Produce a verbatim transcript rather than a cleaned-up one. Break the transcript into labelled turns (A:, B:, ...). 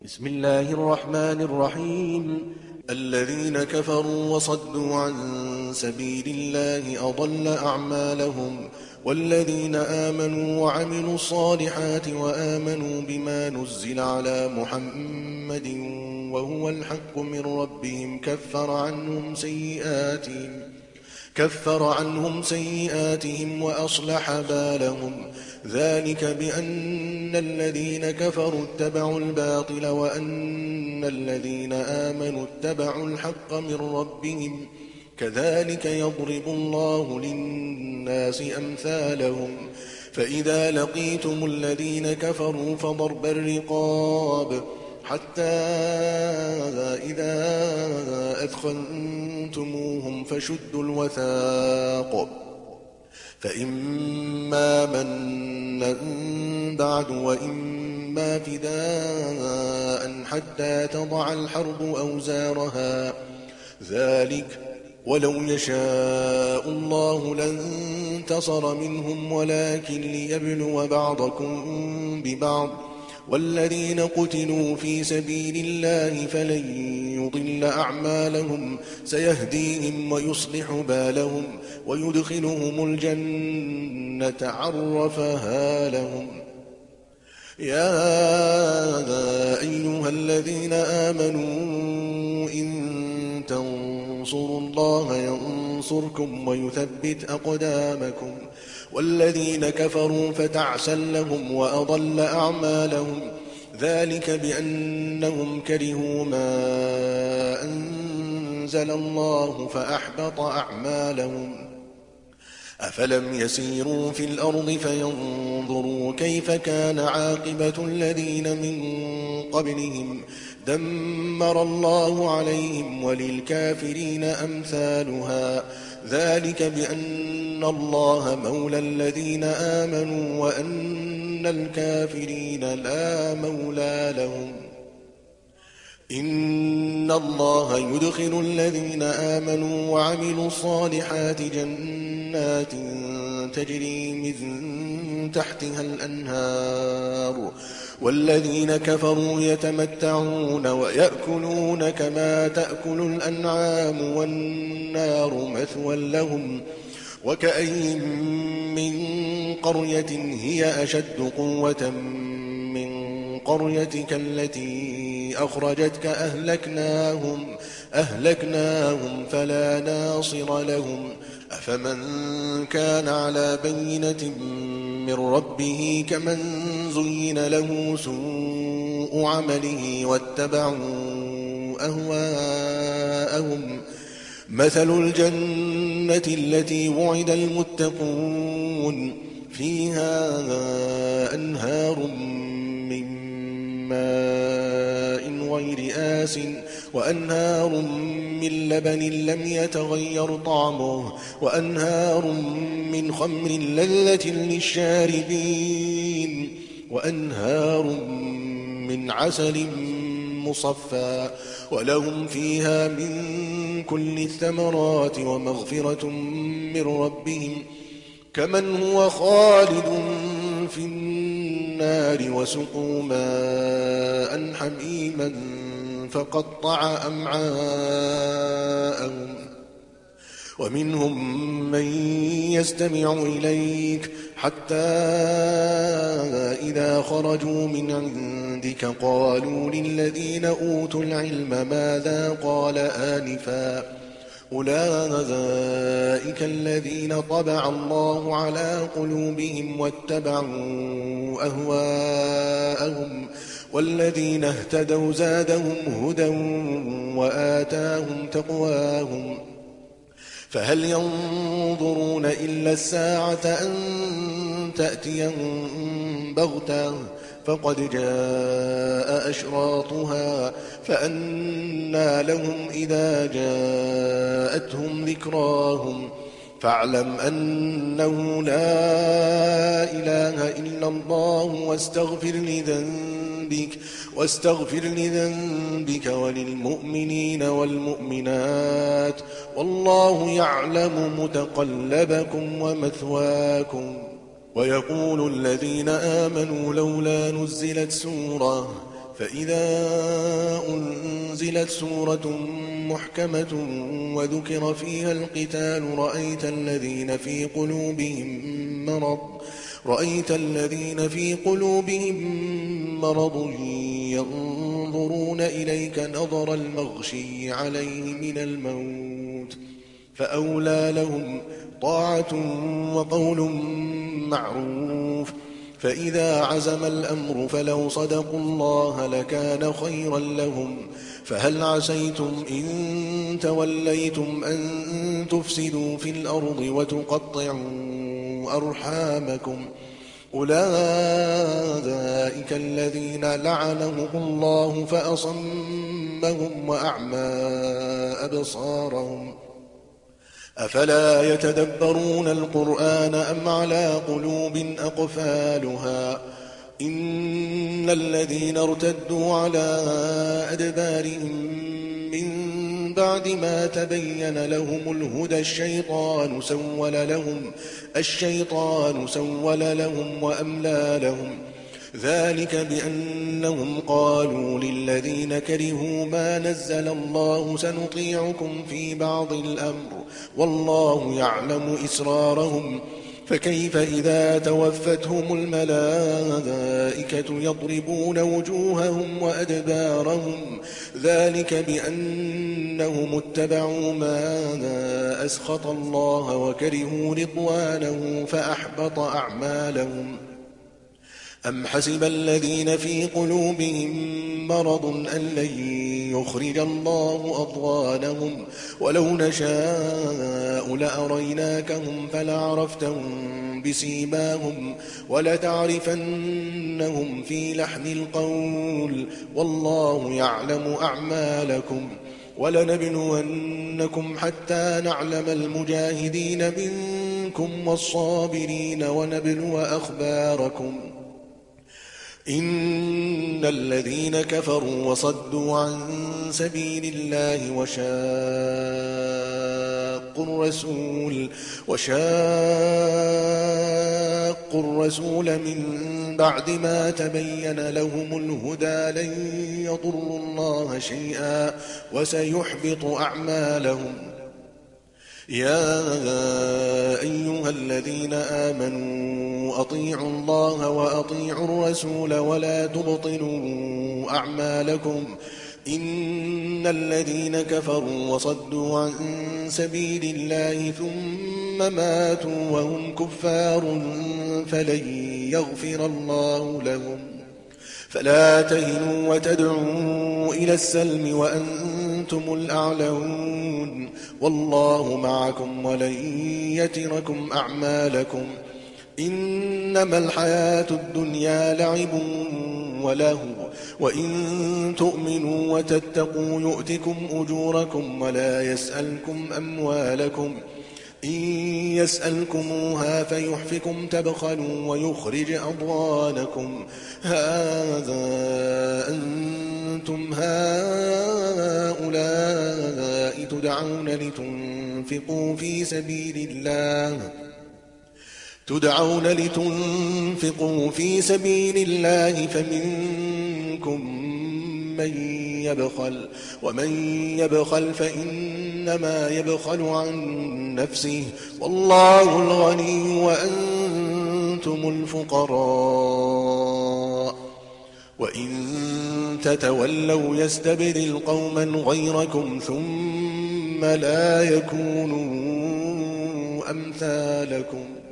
A: بسم الله الرحمن الرحيم. الذين كفروا وصدوا عن سبيل الله أضل أعمالهم، والذين آمنوا وعملوا الصالحات وآمنوا بما نزل على محمد وهو الحق من ربهم كفر عنهم سيئاتهم كفر عنهم سيئاتهم وأصلح بالهم. ذلك بأن الذين كفروا اتبعوا الباطل وأن الذين آمنوا اتبعوا الحق من ربهم. كذلك يضرب الله للناس أمثالهم. فإذا لقيتم الذين كفروا فضرب الرقاب حتى إذا أثخنتموهم فشدوا الوثاق، فإما منا بعد وإما فداء حتى تضع الحرب أوزارها. ذلك ولو يشاء الله لانتصر منهم ولكن ليبلو بعضكم ببعض. والذين قتلوا في سبيل الله فلن يضل أعمالهم سيهديهم ويصلح بالهم ويدخلهم الجنة عرفها لهم. يا أيها الذين آمنوا إن تنصروا الله ينصركم ويثبت أقدامكم. والذين كفروا فتعسا لهم وأضل أعمالهم. ذلك بأنهم كرهوا ما أنزل الله فأحبط أعمالهم. أفلم يسيروا في الأرض فينظروا كيف كان عاقبة الذين من قبلهم دمر الله عليهم وللكافرين أمثالها. ذلك بأن الله مولى الذين آمنوا وأن الكافرين لا مولى لهم. إن الله يدخل الذين آمنوا وعملوا الصالحات جنات تجري من تحتها الأنهار، والذين كفروا يتمتعون ويأكلون كما تأكل الأنعام والنار مثوى لهم. وكأين من قرية هي أشد قوة من قريتك التي أخرجتك أهلكناهم, أهلكناهم فلا ناصر لهم. أفمن كان على بينة من ربه كمن زين له سوء عمله واتبعوا أهواءهم. مثل الجنة التي وعد المتقون فيها أنهار من ماء غير آسٍ وأنهار من لبن لم يتغير طعمه وأنهار من خمر لذة للشاربين وأنهار من عسل مصفى ولهم فيها من كل الثمرات ومغفرة من ربهم كمن هو خالد في النار وسقوا ماء حميما فقطع أمعاءهم. ومنهم من يستمع إليك حتى إذا خرجوا من عندك قالوا للذين أوتوا العلم ماذا قال آنفا أولئك الذين طبع الله على قلوبهم واتبعوا أهواءهم. والذين اهتدوا زادهم هدى وآتاهم تقواهم. فهل ينظرون إلا الساعة أن تأتيهم بغتة فقد جاء أشراطها فأنى لهم إذا جاءتهم ذكراهم. فاعلم أنه لا إله إلا الله واستغفر لذنبك, واستغفر لذنبك وللمؤمنين والمؤمنات والله يعلم متقلبكم ومثواكم. ويقول الذين آمنوا لولا نزلت سورة فإذا أنزلت سورة محكمة وذكر فيها القتال رأيت الذين في قلوبهم مرض رأيت الذين في قلوبهم مرض ينظرون إليك نظر المغشي عليه من الموت فأولى لهم طاعة وقول معروف فإذا عزم الأمر فلو صدقوا الله لكان خيرا لهم فهل عسيتم إن توليتم أن تفسدوا في الأرض وتقطعوا أرحامكم أولئك الذين لعنهم الله فأصمهم وأعمى أبصارهم أفلا يتدبرون القرآن أم على قلوب أقفالها إن الذين ارتدوا على أدبارهم من بعد ما تبين لهم الهدى الشيطان سول لهم الشيطان سول لهم وأملى لهم ذلك بأنهم قالوا للذين كرهوا ما نزل الله سنطيعكم في بعض الأمر والله يعلم إسرارهم فكيف إذا توفتهم الملائكة يضربون وجوههم وأدبارهم ذلك بأنهم اتبعوا ما أسخط الله وكرهوا رضوانه فأحبط أعمالهم أم حسب الذين في قلوبهم مرض أن لن يخرج الله أضغانهم ولو نشاء لأريناكهم فلعرفتهم بسيماهم ولتعرفنهم في لحن القول والله يعلم أعمالكم ولنبلونكم حتى نعلم المجاهدين منكم والصابرين ونبلو أخباركم إن الذين كفروا وصدوا عن سبيل الله وشاقوا الرسول وشاقوا الرسول من بعد ما تبين لهم الهدى لن يضروا الله شيئا وسيحبط أعمالهم يا أيها الذين آمنوا أطيعوا الله وأطيعوا الرسول ولا تبطلوا أعمالكم إن الذين كفروا وصدوا عن سبيل الله ثم ماتوا وهم كفار فلن يغفر الله لهم فلا تهنوا وتدعوا إلى السلم وأنتم الأعلون والله معكم ولن يتركم أعمالكم إنما الحياة الدنيا لعب ولهو وإن تؤمنوا وتتقوا يؤتكم أجوركم ولا يسألكم أموالكم إن يسألكموها فيحفكم تبخلوا ويخرج أضغانكم هذا أنتم هؤلاء تدعون لتنفقوا في سبيل الله تدعون لتنفقوا في سبيل الله فمنكم من يبخل ومن يبخل فإنما يبخل عن نفسه والله الغني وأنتم الفقراء وإن تتولوا يستبدل قوما غيركم ثم لا يكونوا أمثالكم